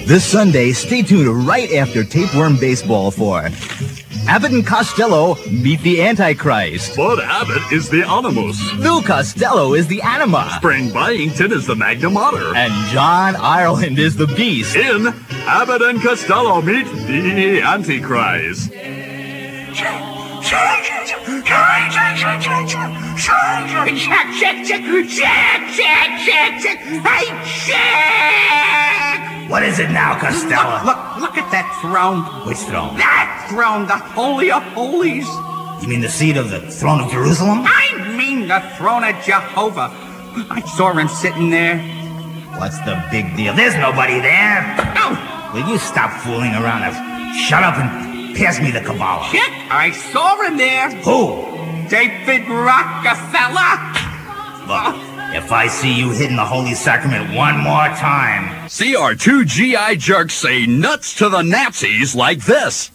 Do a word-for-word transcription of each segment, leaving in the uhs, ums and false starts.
This Sunday, stay tuned right after Tapeworm Baseball for Abbott and Costello meet the Antichrist. Bud Abbott is the Animus. Phil Costello is the Anima. Spring Byington is the Magna Mater. And John Ireland is the Beast. In Abbott and Costello meet the Antichrist. Check, check, check, check, check, check, check. Hey, check! What is it now, Costello? Look, look, look at that throne. Which throne? That throne, the Holy of Holies. You mean the seat of the throne of Jerusalem? I mean the throne of Jehovah. I saw him sitting there. What's the big deal? There's nobody there. Oh, Will you stop fooling around us? Shut up and pass me the Kabbalah. check, I saw him there. Who? David Rockefeller. Look, if I see you hitting the Holy Sacrament one more time... See our two G I jerks say nuts to the Nazis like this.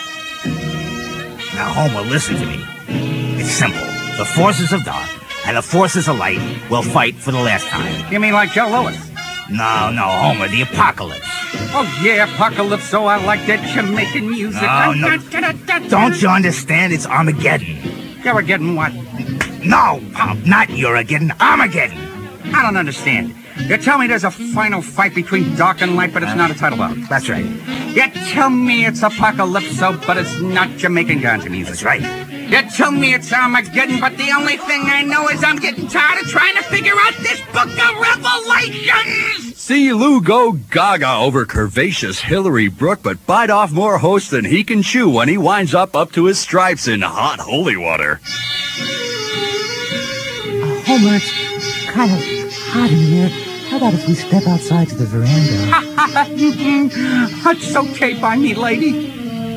Now, Homer, listen to me. It's simple. The forces of dark and the forces of light will fight for the last time. You mean like Joe Louis? No, no, Homer, the apocalypse. Oh, yeah, Apocalypse, so I like that Jamaican music. No, no. Don't you understand? It's Armageddon. You're getting what? No, Pop, not Armageddon, Armageddon. I don't understand. You tell me there's a final fight between dark and light, but it's not a title belt. That's right. You tell me it's Apocalypso, but it's not Jamaican ganja music. That's right. You tell me it's Armageddon, but the only thing I know is I'm getting tired of trying to figure out this book of Revelations! See Lou go gaga over curvaceous Hillary Brooke, but bite off more hosts than he can chew when he winds up up to his stripes in hot holy water. Uh, Homer, it's kind of hot in here. How about if we step outside to the veranda? It's okay by me, lady.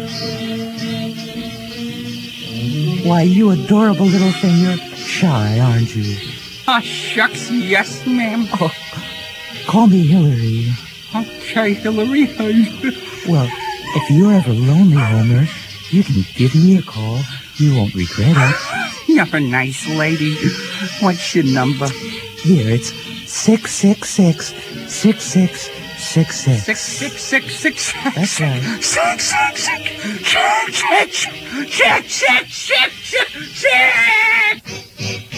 Why, you adorable little thing, you're shy, aren't you? Ah, shucks, yes, ma'am. Oh, call me Hillary. Okay, Hillary. Well, if you're ever lonely, Homer, you can give me a call. You won't regret it. You're a nice lady. What's your number? Here, it's six six six six six six six. Six six six six. That's right. Six six six. Check check check check check check check.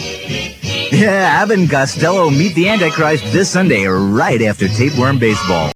Yeah, Abbott and Costello meet the Antichrist this Sunday right after Tapeworm Baseball.